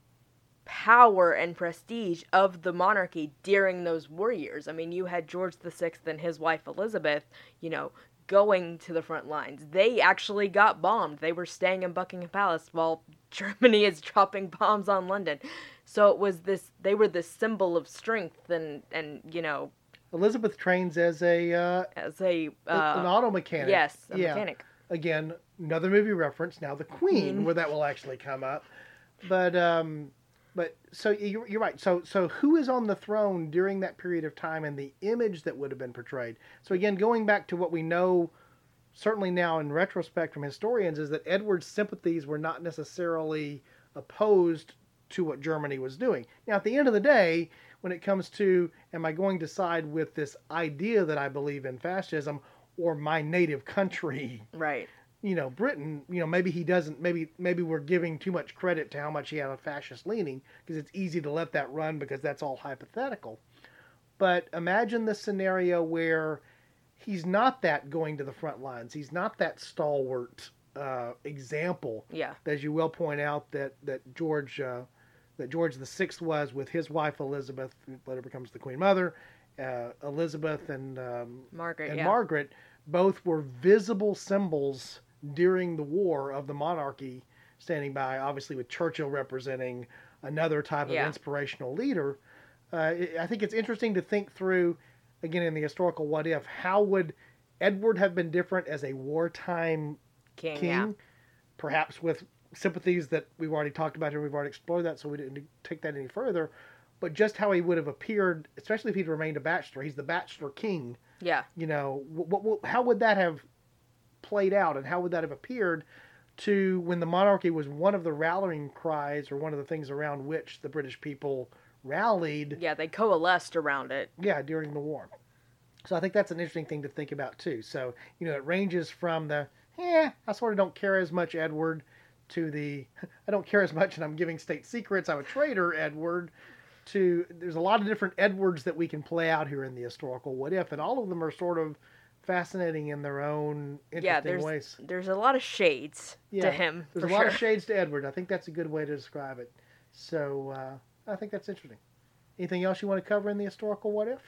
power and prestige of the monarchy during those war years. I mean, you had George the Sixth and his wife Elizabeth, you know, going to the front lines. They actually got bombed. They were staying in Buckingham Palace while Germany is dropping bombs on London. So it was this, they were this symbol of strength and, and you know, Elizabeth trains as a uh, as a, uh, an auto mechanic. yes, a Yeah. mechanic. Again, another movie reference. Now the Queen, Mm. where that will actually come up. But um, but so you're, you're right. So so who is on the throne during that period of time and the image that would have been portrayed? So again, going back to what we know, certainly now in retrospect from historians, is that Edward's sympathies were not necessarily opposed to what Germany was doing. Now, at the end of the day, when it comes to, am I going to side with this idea that I believe in fascism or my native country, Right. you know, Britain, you know, maybe he doesn't, maybe maybe we're giving too much credit to how much he had a fascist leaning, because it's easy to let that run because that's all hypothetical. But imagine the scenario where he's not that going to the front lines. He's not that stalwart uh, example, Yeah. as you will point out that that George uh, that George the Sixth was with his wife Elizabeth, who later becomes the Queen Mother. Uh, Elizabeth and um, Margaret, and yeah. Margaret both were visible symbols during the war of the monarchy, standing by, obviously with Churchill representing another type of Yeah. inspirational leader. Uh, I I think it's interesting to think through, again, in the historical what if, how would Edward have been different as a wartime King, king? yeah. Perhaps with sympathies that we've already talked about here, we've already explored that, so we didn't take that any further. But just how he would have appeared, especially if he'd remained a bachelor. He's the bachelor king. Yeah. You know, what, what, how would that have played out, and how would that have appeared to when the monarchy was one of the rallying cries, or one of the things around which the British people rallied, Yeah, they coalesced around it. yeah, during the war. So I think that's an interesting thing to think about too. So, you know, it ranges from the, eh, I sort of don't care as much, Edward, to the, I don't care as much and I'm giving state secrets, I'm a traitor, Edward, to, there's a lot of different Edwards that we can play out here in the historical what if, and all of them are sort of fascinating in their own interesting Yeah, there's ways. there's a lot of shades Yeah, to him. There's for a lot sure. of shades to Edward. I think that's a good way to describe it. So uh, I think that's interesting. Anything else you want to cover in the historical what if?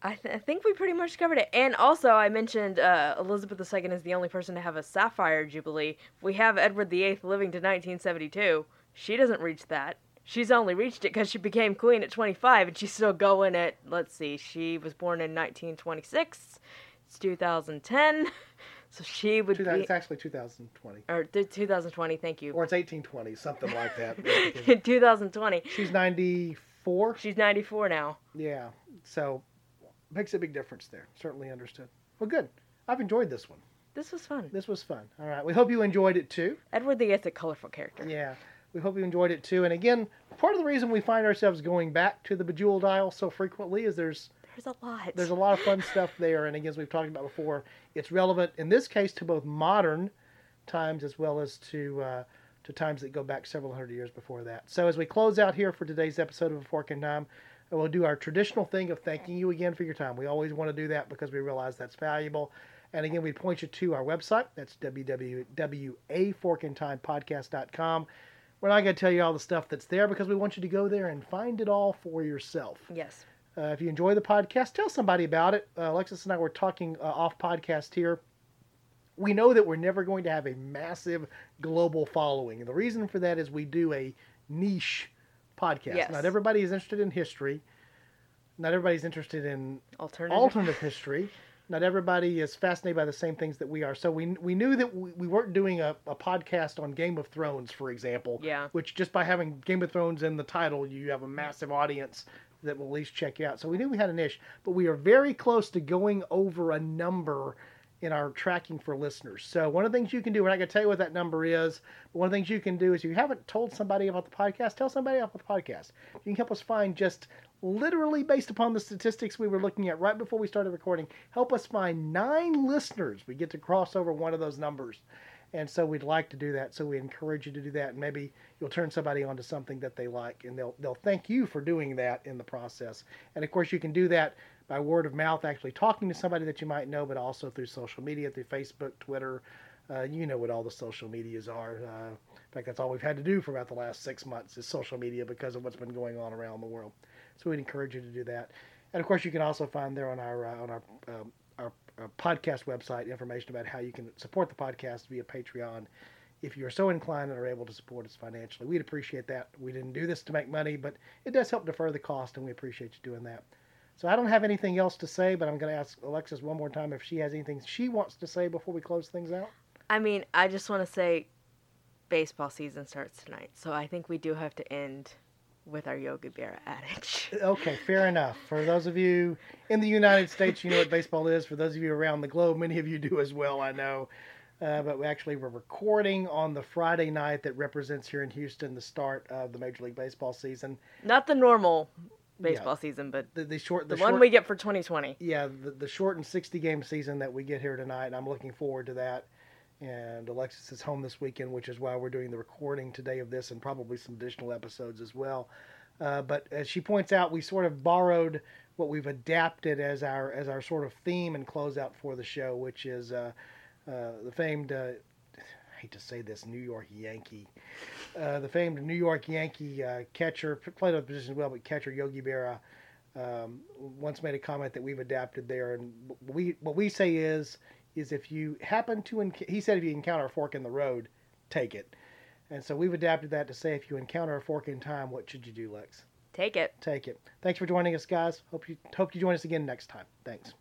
I, th- I think we pretty much covered it. And also, I mentioned uh, Elizabeth the Second is the only person to have a Sapphire Jubilee. We have Edward the Eighth living to nineteen seventy-two. She doesn't reach that. She's only reached it because she became queen at twenty-five, and she's still going at, let's see, she was born in nineteen twenty-six. It's two thousand ten. So she would Two, be... It's actually two thousand twenty. Or th- two thousand twenty, thank you. Or it's eighteen twenty, something like that. In two thousand twenty. She's ninety-four. She's ninety-four now. Yeah, so makes a big difference there. Certainly understood. Well, good. I've enjoyed this one. This was fun. This was fun. All right. We hope you enjoyed it too. Edward the Eighth, a colorful character. Yeah. We hope you enjoyed it too. And again, part of the reason we find ourselves going back to the Bejeweled Isle so frequently is there's There's a lot. there's a lot of fun stuff there. And again, as we've talked about before, it's relevant in this case to both modern times as well as to uh, to times that go back several hundred years before that. So as we close out here for today's episode of A Fork in Time, we'll do our traditional thing of thanking you again for your time. We always want to do that because we realize that's valuable. And again, we point you to our website. That's w w w dot a fork in time podcast dot com. We're not going to tell you all the stuff that's there because we want you to go there and find it all for yourself. Yes. Uh, if you enjoy the podcast, tell somebody about it. Uh, Alexis and I were talking uh, off podcast here. We know that we're never going to have a massive global following. And the reason for that is we do a niche podcast. Yes. Not everybody is interested in history. Not everybody's interested in Alternative. alternate history. Not everybody is fascinated by the same things that we are. So we we knew that we, we weren't doing a, a podcast on Game of Thrones, for example. Yeah. Which just by having Game of Thrones in the title, you have a massive audience that will at least check you out. So we knew we had a niche, but we are very close to going over a number in our tracking for listeners. So one of the things you can do, we're not going to tell you what that number is, but one of the things you can do is if you haven't told somebody about the podcast, tell somebody about the podcast. You can help us find just literally based upon the statistics we were looking at right before we started recording, help us find nine listeners. We get to cross over one of those numbers. And so we'd like to do that. So we encourage you to do that. And maybe you'll turn somebody onto something that they like. And they'll they'll thank you for doing that in the process. And of course, you can do that by word of mouth, actually talking to somebody that you might know, but also through social media, through Facebook, Twitter. Uh, you know what all the social medias are. Uh, in fact, that's all we've had to do for about the last six months is social media because of what's been going on around the world. So we'd encourage you to do that. And of course, you can also find there on our uh, on our, um, our our podcast website information about how you can support the podcast via Patreon if you're so inclined and are able to support us financially. We'd appreciate that. We didn't do this to make money, but it does help defer the cost, and we appreciate you doing that. So I don't have anything else to say, but I'm going to ask Alexis one more time if she has anything she wants to say before we close things out. I mean, I just want to say baseball season starts tonight, so I think we do have to end with our Yogi Berra adage. Okay, fair enough. For those of you in the United States, you know what baseball is. For those of you around the globe, many of you do as well, I know. Uh, but we actually were recording on the Friday night that represents here in Houston the start of the Major League Baseball season. Not the normal baseball Yeah. season, but The, the short, the, the short, one we get for twenty twenty. Yeah, the, the shortened sixty-game season that we get here tonight, and I'm looking forward to that. And Alexis is home this weekend, which is why we're doing the recording today of this and probably some additional episodes as well. Uh, but as she points out, we sort of borrowed what we've adapted as our as our sort of theme and closeout for the show, which is uh, uh, the famed, uh, I hate to say this, New York Yankee. Uh, the famed New York Yankee uh, catcher, played other positions well, but catcher Yogi Berra um, once made a comment that we've adapted there. And we what we say is, is if you happen to, enc- he said if you encounter a fork in the road, take it. And so we've adapted that to say if you encounter a fork in time, what should you do, Lex? Take it. Take it. Thanks for joining us, guys. Hope you hope you join us again next time. Thanks.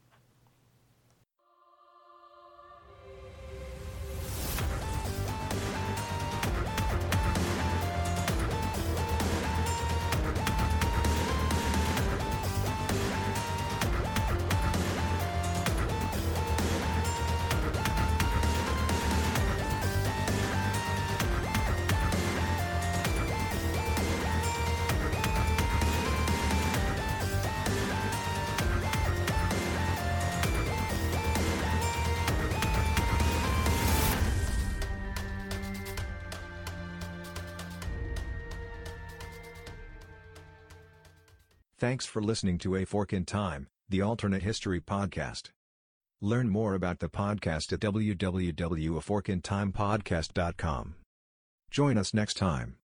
Thanks for listening to A Fork in Time, the alternate history podcast. Learn more about the podcast at w w w dot a fork in time podcast dot com. Join us next time.